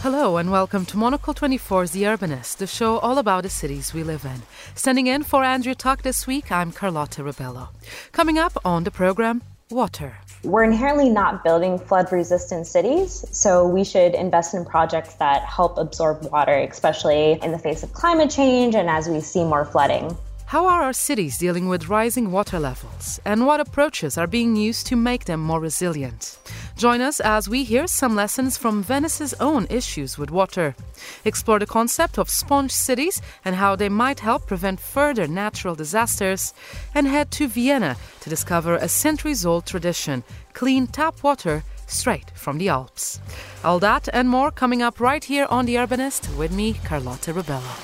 Hello and welcome to Monocle 24's The Urbanist, the show all about the cities we live in. Standing in for Andrew Tuck this week, I'm Carlotta Rebello. Coming up on the program, water. We're inherently not building flood-resistant cities, so we should invest in projects that help absorb water, especially in the face of climate change and as we see more flooding. How are our cities dealing with rising water levels, and what approaches are being used to make them more resilient? Join us as we hear some lessons from Venice's own issues with water. Explore the concept of sponge cities and how they might help prevent further natural disasters. And head to Vienna to discover a centuries-old tradition, clean tap water straight from the Alps. All that and more coming up right here on The Urbanist with me, Carlotta Rebello.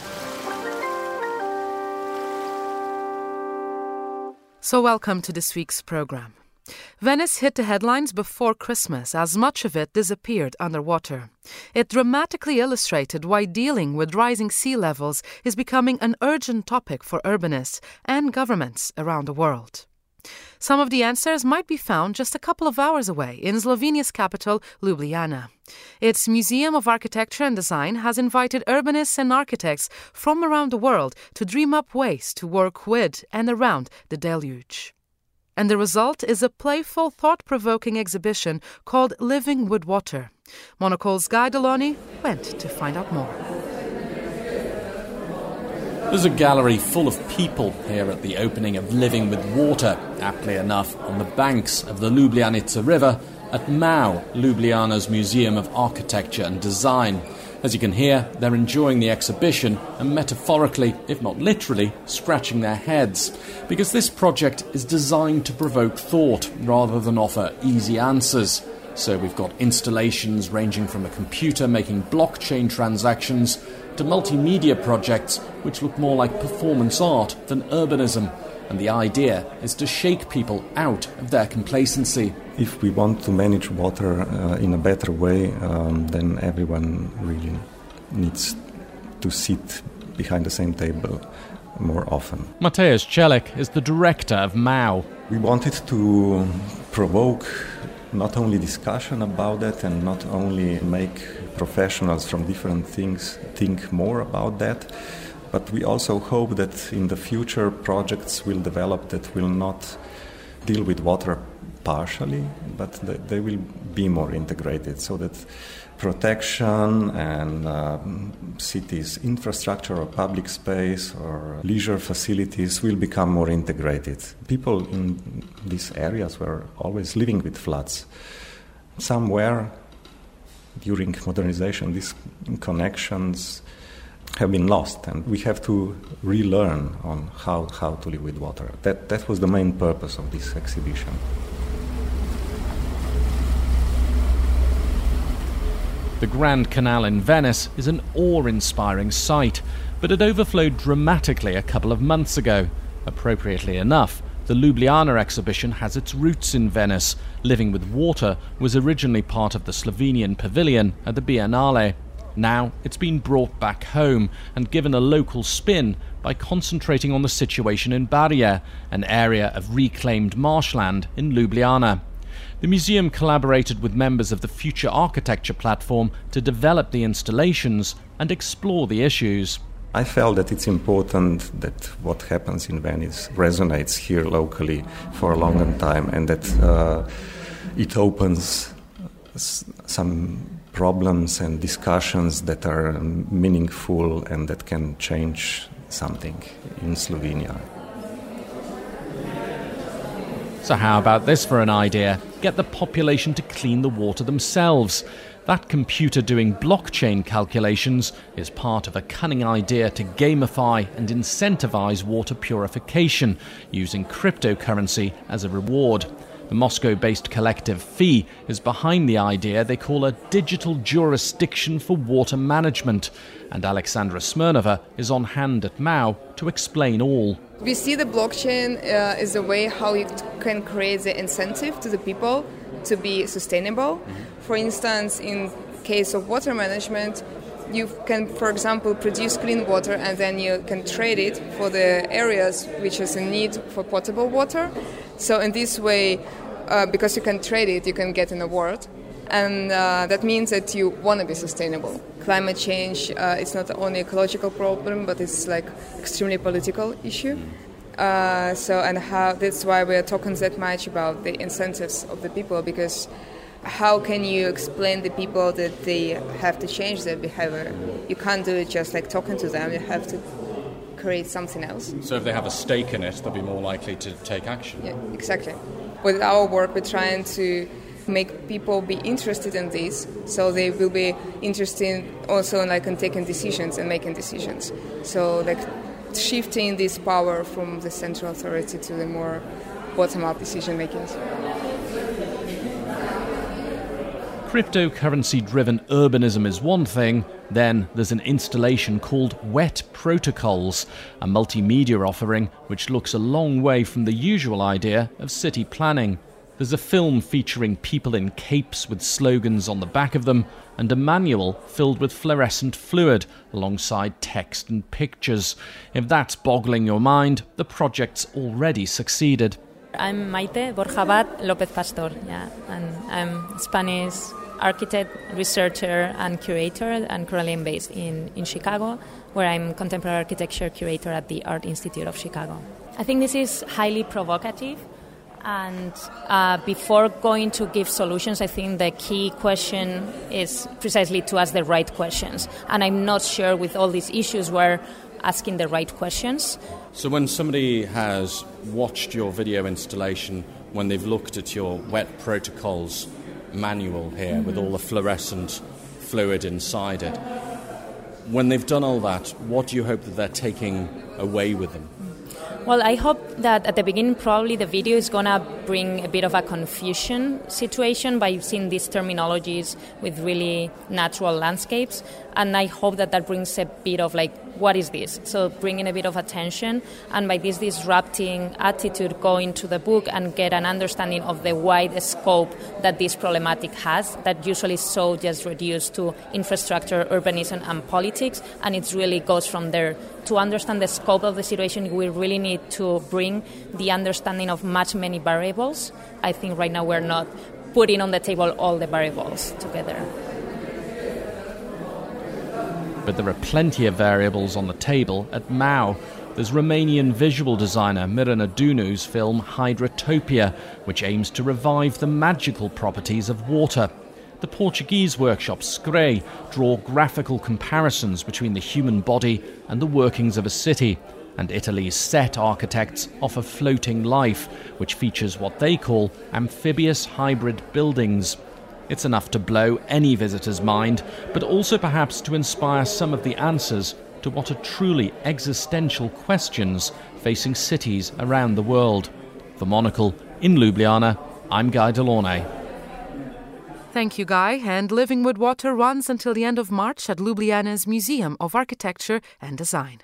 So welcome to this week's program. Venice hit the headlines before Christmas as much of it disappeared underwater. It dramatically illustrated why dealing with rising sea levels is becoming an urgent topic for urbanists and governments around the world. Some of the answers might be found just a couple of hours away in Slovenia's capital, Ljubljana. Its Museum of Architecture and Design has invited urbanists and architects from around the world to dream up ways to work with and around the deluge. And the result is a playful, thought-provoking exhibition called Living with Water. Monocle's Guy Delony went to find out more. There's a gallery full of people here at the opening of Living with Water, aptly enough on the banks of the Ljubljanica River at MAU, Ljubljana's Museum of Architecture and Design. As you can hear, they're enjoying the exhibition and metaphorically, if not literally, scratching their heads. Because this project is designed to provoke thought rather than offer easy answers. So we've got installations ranging from a computer making blockchain transactions to multimedia projects which look more like performance art than urbanism. And the idea is to shake people out of their complacency. If we want to manage water in a better way, then everyone really needs to sit behind the same table more often. Mateusz Celik is the director of MAU. We wanted to provoke not only discussion about that and not only make professionals from different things think more about that, but we also hope that in the future projects will develop that will not deal with water partially, but they will be more integrated so that protection and cities' infrastructure or public space or leisure facilities will become more integrated. People in these areas were always living with floods. Somewhere during modernization, these connections have been lost, and we have to relearn on how to live with water. That was the main purpose of this exhibition. The Grand Canal in Venice is an awe-inspiring sight, but it overflowed dramatically a couple of months ago. Appropriately enough, the Ljubljana exhibition has its roots in Venice. Living with Water was originally part of the Slovenian pavilion at the Biennale. Now it's been brought back home and given a local spin by concentrating on the situation in Barje, an area of reclaimed marshland in Ljubljana. The museum collaborated with members of the Future Architecture platform to develop the installations and explore the issues. I felt that it's important that what happens in Venice resonates here locally for a long time, and that it opens some problems and discussions that are meaningful and that can change something in Slovenia. So how about this for an idea? Get the population to clean the water themselves. That computer doing blockchain calculations is part of a cunning idea to gamify and incentivize water purification using cryptocurrency as a reward. The Moscow-based collective FEE is behind the idea they call a digital jurisdiction for water management, and Alexandra Smirnova is on hand at MAU to explain all. We see the blockchain as a way how you can create the incentive to the people to be sustainable. For instance, in case of water management, you can, for example, produce clean water and then you can trade it for the areas which is in need for potable water. So in this way, because you can trade it, you can get an award. And that means that you want to be sustainable. Climate change, it's not only an ecological problem, but it's like extremely political issue. That's why we're talking that much about the incentives of the people, because how can you explain to people that they have to change their behavior? You can't do it just like talking to them. You have to create something else. So if they have a stake in it, they'll be more likely to take action. Yeah, exactly. With our work, we're trying to make people be interested in this, so they will be interested also in taking decisions and making decisions. So shifting this power from the central authority to the more bottom-up decision making. Cryptocurrency-driven urbanism is one thing. Then there's an installation called Wet Protocols, a multimedia offering which looks a long way from the usual idea of city planning. There's a film featuring people in capes with slogans on the back of them, and a manual filled with fluorescent fluid alongside text and pictures. If that's boggling your mind, the project's already succeeded. I'm Maite Borjabat López Pastor, and I'm Spanish architect, researcher and curator, and currently I'm based in Chicago, where I'm contemporary architecture curator at the Art Institute of Chicago. I think this is highly provocative. And before going to give solutions, I think the key question is precisely to ask the right questions. And I'm not sure with all these issues we're asking the right questions. So when somebody has watched your video installation, when they've looked at your Wet Protocols manual here with all the fluorescent fluid inside it, when they've done all that, what do you hope that they're taking away with them? Well, I hope that at the beginning, probably the video is going to bring a bit of a confusion situation by using these terminologies with really natural landscapes. And I hope that brings a bit of what is this? So bringing a bit of attention, and by this disrupting attitude, go into the book and get an understanding of the wide scope that this problematic has, that usually is so just reduced to infrastructure, urbanism and politics, and it really goes from there. To understand the scope of the situation, we really need to bring the understanding of many variables. I think right now we're not putting on the table all the variables together. But there are plenty of variables on the table at MAU. There's Romanian visual designer Miruna Dunu's film Hydrotopia, which aims to revive the magical properties of water. The Portuguese workshop Screi draw graphical comparisons between the human body and the workings of a city. And Italy's Set architects offer Floating Life, which features what they call amphibious hybrid buildings. It's enough to blow any visitor's mind, but also perhaps to inspire some of the answers to what are truly existential questions facing cities around the world. For Monocle, in Ljubljana, I'm Guy Delaunay. Thank you, Guy. And Living with Water runs until the end of March at Ljubljana's Museum of Architecture and Design.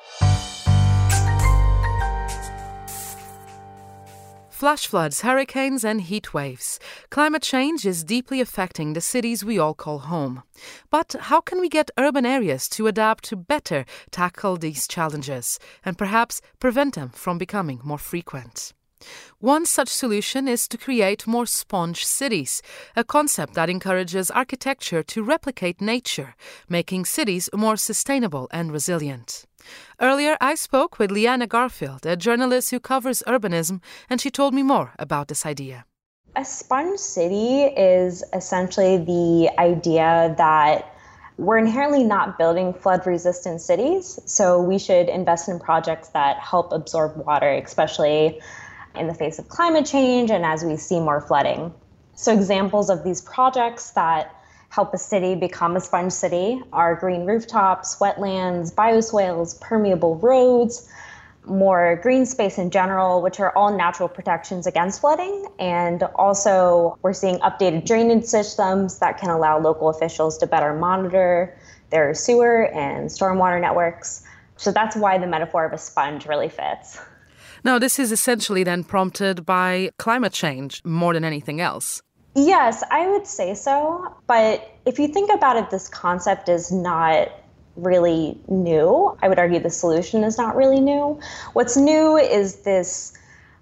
Flash floods, hurricanes and heat waves. Climate change is deeply affecting the cities we all call home. But how can we get urban areas to adapt to better tackle these challenges and perhaps prevent them from becoming more frequent? One such solution is to create more sponge cities, a concept that encourages architecture to replicate nature, making cities more sustainable and resilient. Earlier, I spoke with Liana Garfield, a journalist who covers urbanism, and she told me more about this idea. A sponge city is essentially the idea that we're inherently not building flood-resistant cities, so we should invest in projects that help absorb water, especially in the face of climate change and as we see more flooding. So examples of these projects that help a city become a sponge city are green rooftops, wetlands, bioswales, permeable roads, more green space in general, which are all natural protections against flooding. And also we're seeing updated drainage systems that can allow local officials to better monitor their sewer and stormwater networks. So that's why the metaphor of a sponge really fits. Now, this is essentially then prompted by climate change more than anything else. Yes, I would say so. But if you think about it, this concept is not really new. I would argue the solution is not really new. What's new is this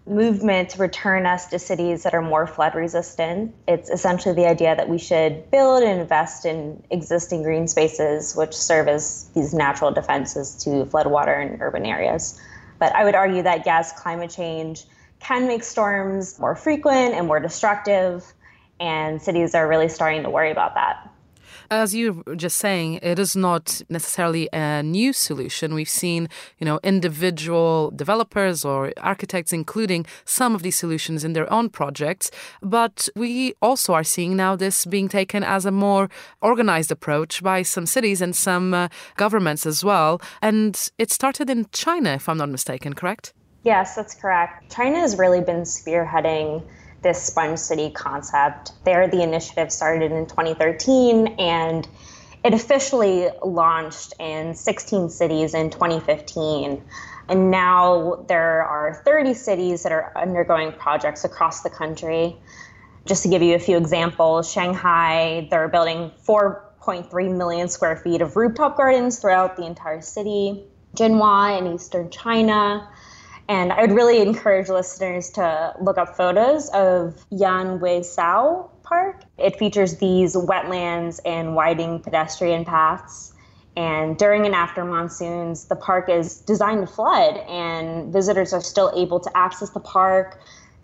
movement to return us to cities that are more flood resistant. It's essentially the idea that we should build and invest in existing green spaces which serve as these natural defenses to floodwater in urban areas. But I would argue that yes, climate change can make storms more frequent and more destructive, and cities are really starting to worry about that. As you were just saying, it is not necessarily a new solution. We've seen, individual developers or architects including some of these solutions in their own projects. But we also are seeing now this being taken as a more organized approach by some cities and some governments as well. And it started in China, if I'm not mistaken, correct? Yes, that's correct. China has really been spearheading this sponge city concept. There, the initiative started in 2013, and it officially launched in 16 cities in 2015. And now there are 30 cities that are undergoing projects across the country. Just to give you a few examples, Shanghai, they're building 4.3 million square feet of rooftop gardens throughout the entire city. Jinhua in eastern China. And I would really encourage listeners to look up photos of Yanweisao Park. It features these wetlands and widening pedestrian paths. And during and after monsoons, the park is designed to flood, and visitors are still able to access the park.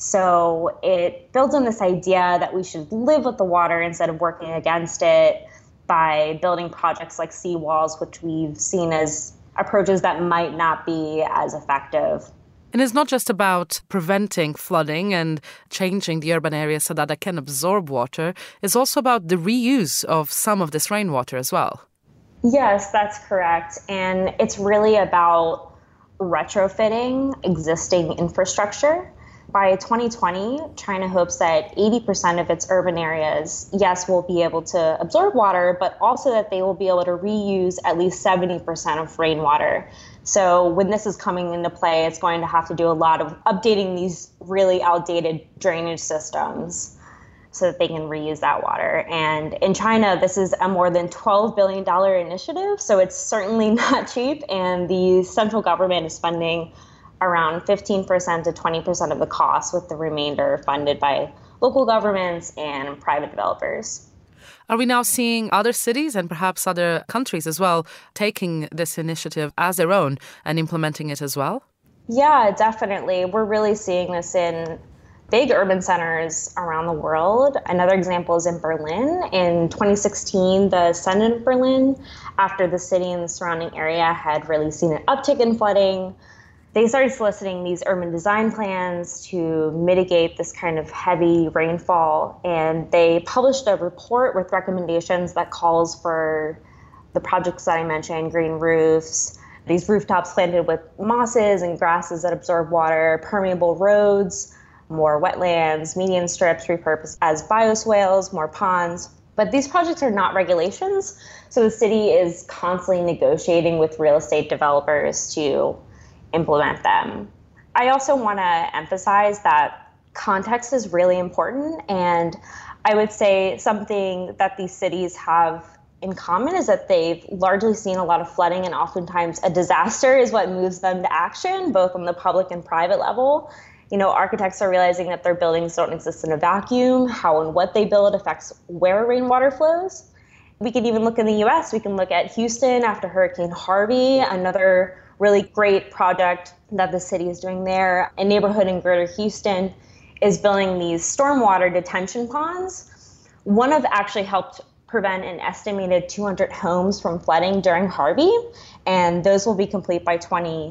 So it builds on this idea that we should live with the water instead of working against it by building projects like seawalls, which we've seen as approaches that might not be as effective. And it's not just about preventing flooding and changing the urban areas so that they can absorb water. It's also about the reuse of some of this rainwater as well. Yes, that's correct. And it's really about retrofitting existing infrastructure. By 2020, China hopes that 80% of its urban areas, yes, will be able to absorb water, but also that they will be able to reuse at least 70% of rainwater. So when this is coming into play, it's going to have to do a lot of updating these really outdated drainage systems so that they can reuse that water. And in China, this is a more than $12 billion initiative, so it's certainly not cheap. And the central government is spending around 15% to 20% of the cost, with the remainder funded by local governments and private developers. Are we now seeing other cities and perhaps other countries as well taking this initiative as their own and implementing it as well? Yeah, definitely. We're really seeing this in big urban centers around the world. Another example is in Berlin. In 2016, the Senate of Berlin, after the city and the surrounding area had really seen an uptick in flooding, they started soliciting these urban design plans to mitigate this kind of heavy rainfall. And they published a report with recommendations that calls for the projects that I mentioned, green roofs, these rooftops planted with mosses and grasses that absorb water, permeable roads, more wetlands, median strips repurposed as bioswales, more ponds. But these projects are not regulations, so the city is constantly negotiating with real estate developers to implement them. I also want to emphasize that context is really important, and I would say something that these cities have in common is that they've largely seen a lot of flooding, and oftentimes a disaster is what moves them to action, both on the public and private level. Architects are realizing that their buildings don't exist in a vacuum. How and what they build affects where rainwater flows. We can even look in the US. We can look at Houston after Hurricane Harvey, another really great project that the city is doing there. A neighborhood in Greater Houston is building these stormwater detention ponds. One of actually helped prevent an estimated 200 homes from flooding during Harvey, and those will be complete by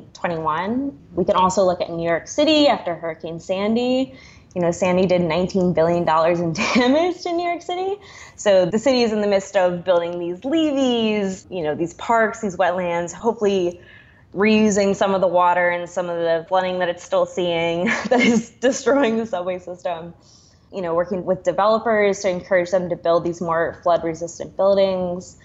2021. We can also look at New York City after Hurricane Sandy. Sandy did $19 billion in damage to New York City. So the city is in the midst of building these levees, these parks, these wetlands, hopefully reusing some of the water and some of the flooding that it's still seeing that is destroying the subway system. Working with developers to encourage them to build these more flood-resistant buildings.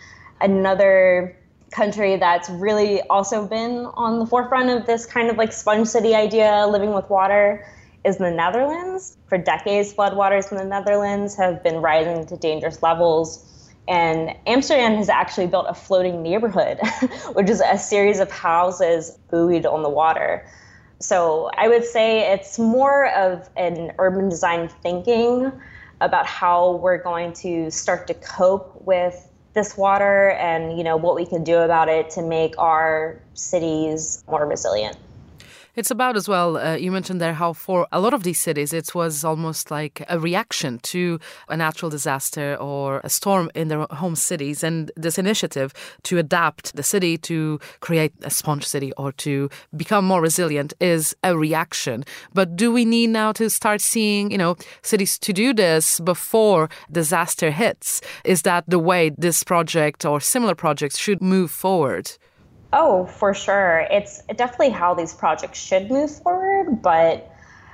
Another country that's really also been on the forefront of this kind of like sponge city idea, living with water, is the Netherlands. For decades, floodwaters in the Netherlands have been rising to dangerous levels. And Amsterdam has actually built a floating neighborhood, which is a series of houses buoyed on the water. So I would say it's more of an urban design thinking about how we're going to start to cope with this water and, what we can do about it to make our cities more resilient. It's about as well, you mentioned there how for a lot of these cities it was almost like a reaction to a natural disaster or a storm in their home cities, and this initiative to adapt the city to create a sponge city or to become more resilient is a reaction. But do we need now to start seeing, cities to do this before disaster hits? Is that the way this project or similar projects should move forward? Oh, for sure. It's definitely how these projects should move forward, but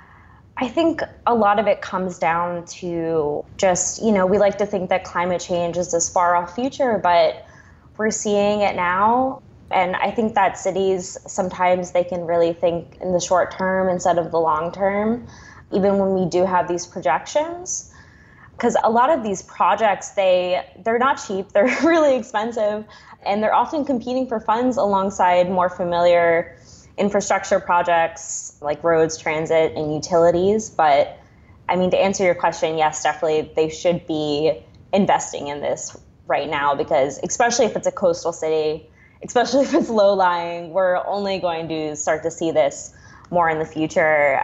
I think a lot of it comes down to just, we like to think that climate change is this far off future, but we're seeing it now. And I think that cities, sometimes they can really think in the short term instead of the long term, even when we do have these projections. Because a lot of these projects, they're not cheap, they're really expensive, and they're often competing for funds alongside more familiar infrastructure projects like roads, transit, and utilities. But to answer your question, yes, definitely they should be investing in this right now, because especially if it's a coastal city, especially if it's low-lying, we're only going to start to see this more in the future.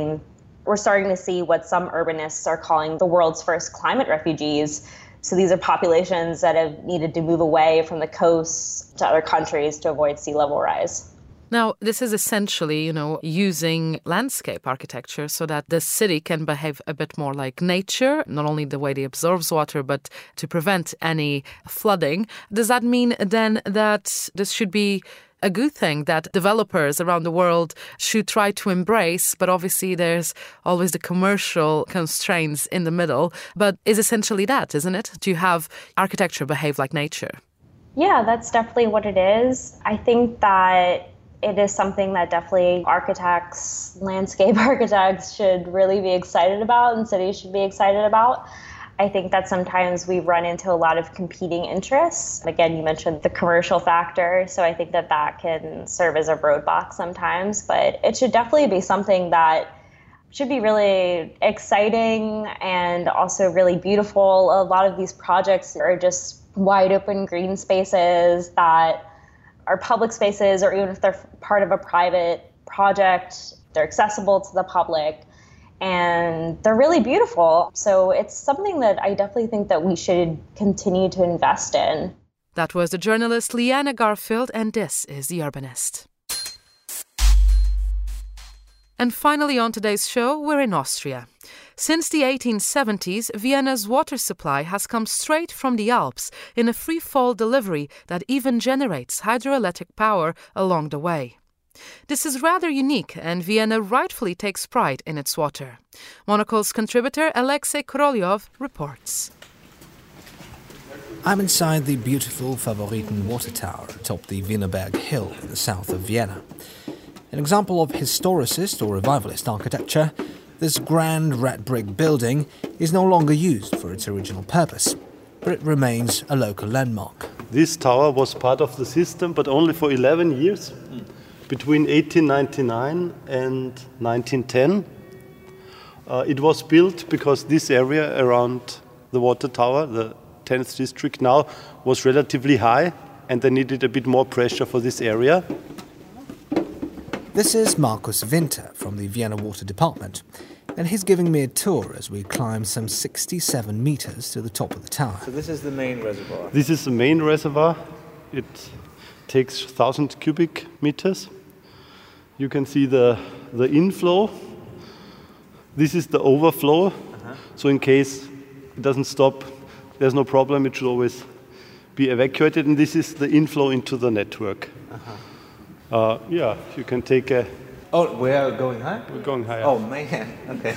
We're starting to see what some urbanists are calling the world's first climate refugees. So these are populations that have needed to move away from the coasts to other countries to avoid sea level rise. Now, this is essentially, using landscape architecture so that the city can behave a bit more like nature, not only the way it absorbs water, but to prevent any flooding. Does that mean then that this should be a good thing that developers around the world should try to embrace, but obviously there's always the commercial constraints in the middle, but is essentially that, isn't it? To have architecture behave like nature? Yeah, that's definitely what it is. I think that it is something that definitely architects, landscape architects should really be excited about and cities should be excited about. I think that sometimes we run into a lot of competing interests. Again, you mentioned the commercial factor, so I think that can serve as a roadblock sometimes, but it should definitely be something that should be really exciting and also really beautiful. A lot of these projects are just wide open green spaces that are public spaces, or even if they're part of a private project, they're accessible to the public. And they're really beautiful. So it's something that I definitely think that we should continue to invest in. That was the journalist Liana Garfield, and this is The Urbanist. And finally on today's show, we're in Austria. Since the 1870s, Vienna's water supply has come straight from the Alps in a free-fall delivery that even generates hydroelectric power along the way. This is rather unique, and Vienna rightfully takes pride in its water. Monocle's contributor Alexei Korolyov reports. I'm inside the beautiful Favoriten water tower atop the Wienerberg Hill in the south of Vienna. An example of historicist or revivalist architecture, this grand red brick building is no longer used for its original purpose, but it remains a local landmark. This tower was part of the system, but only for 11 years. Between 1899 and 1910. It was built because this area around the water tower, the 10th district now, was relatively high, and they needed a bit more pressure for this area. This is Markus Winter from the Vienna Water Department, and he's giving me a tour as we climb some 67 meters to the top of the tower. So this is the main reservoir? This is the main reservoir. It takes 1,000 cubic meters. You can see the inflow. This is the overflow. So in case it doesn't stop, there's no problem. It should always be evacuated. And this is the inflow into the network. You can take a... Oh, we are going high? We're going higher. Oh, man. Okay.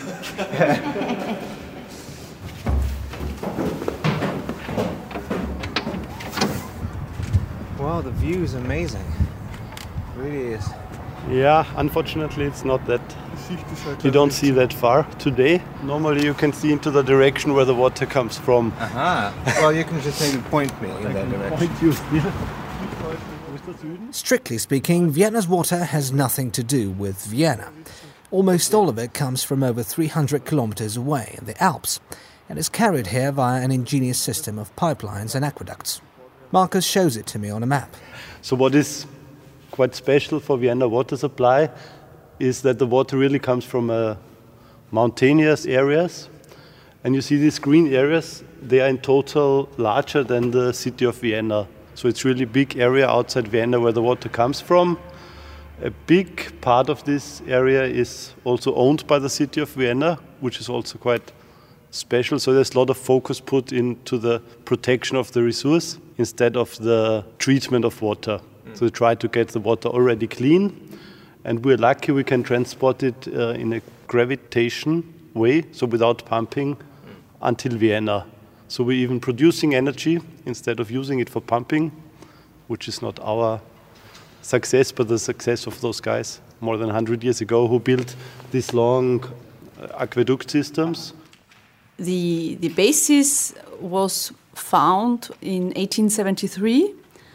Wow, the view is amazing. It really is. Yeah, unfortunately it's not that. You don't see that far today. Normally you can see into the direction where the water comes from. Well, you can just maybe point me in that direction. Point you here. Strictly speaking, Vienna's water has nothing to do with Vienna. Almost all of it comes from over 300 kilometers away in the Alps and is carried here via an ingenious system of pipelines and aqueducts. Marcus shows it to me on a map. So what is quite special for Vienna water supply is that the water really comes from mountainous areas. And you see these green areas, they are in total larger than the city of Vienna. So it's really big area outside Vienna where the water comes from. A big part of this area is also owned by the city of Vienna, which is also quite special. So there's a lot of focus put into the protection of the resource instead of the treatment of water. So we try to get the water already clean. And we're lucky we can transport it in a gravitation way, so without pumping, until Vienna. So we're even producing energy instead of using it for pumping, which is not our success, but the success of those guys more than 100 years ago who built these long aqueduct systems. The basis was found in 1873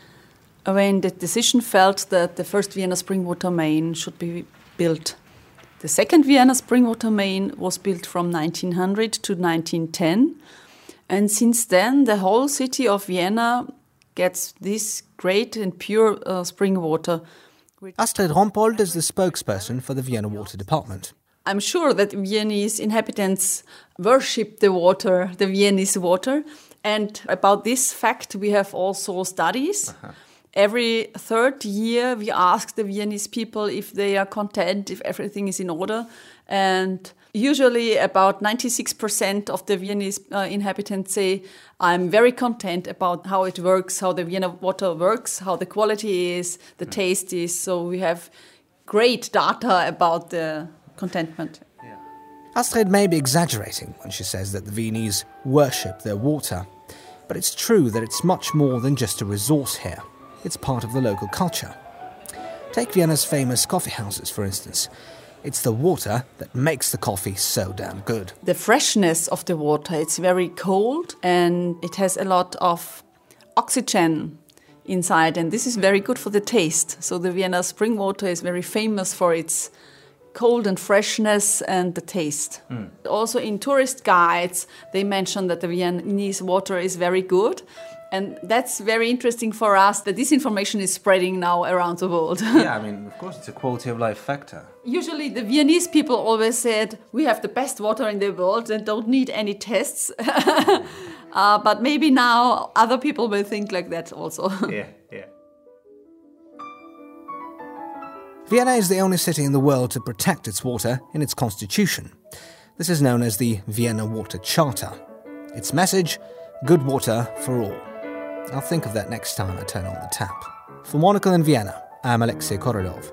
when the decision felt that the first Vienna spring water main should be built. The second Vienna spring water main was built from 1900 to 1910. And since then, the whole city of Vienna gets this great and pure spring water. Astrid Rompold is the spokesperson for the Vienna Water Department. I'm sure that Viennese inhabitants worship the water, the Viennese water. And about this fact, we have also studies. Every third year, we ask the Viennese people if they are content, if everything is in order. And usually about 96% of the Viennese inhabitants say, I'm very content about how it works, how the Vienna water works, how the quality is, the taste is. So we have great data about the contentment. Astrid may be exaggerating when she says that the Viennese worship their water. But it's true that it's much more than just a resource here. It's part of the local culture. Take Vienna's famous coffee houses, for instance. It's the water that makes the coffee so damn good. The freshness of the water, it's very cold and it has a lot of oxygen inside, and this is very good for the taste. So the Vienna spring water is very famous for its cold and freshness and the taste. Also in tourist guides, they mention that the Viennese water is very good. And that's very interesting for us that this information is spreading now around the world. Yeah, I mean, of course, it's a quality of life factor. Usually the Viennese people always said, we have the best water in the world and don't need any tests. But maybe now other people will think like that also. Yeah. Vienna is the only city in the world to protect its water in its constitution. This is known as the Vienna Water Charter. Its message, good water for all. I'll think of that next time I turn on the tap. For Monocle in Vienna, I'm Alexei Korolov.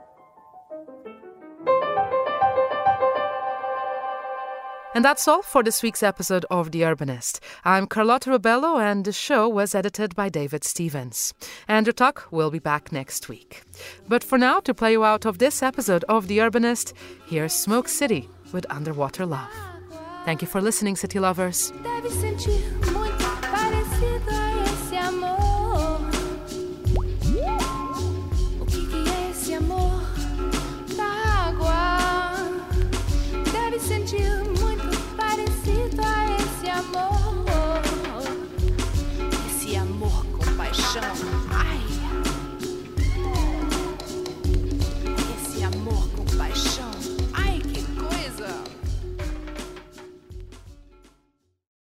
And that's all for this week's episode of The Urbanist. I'm Carlotta Rubello, and the show was edited by David Stevens. Andrew Tuck will be back next week. But for now, to play you out of this episode of The Urbanist, here's Smoke City with Underwater Love. Thank you for listening, City Lovers. Deve sentir muito parecido a esse amor. O que é esse amor da água? Deve sentir muito parecido a esse amor. Esse amor com paixão. Ai. Esse amor com paixão.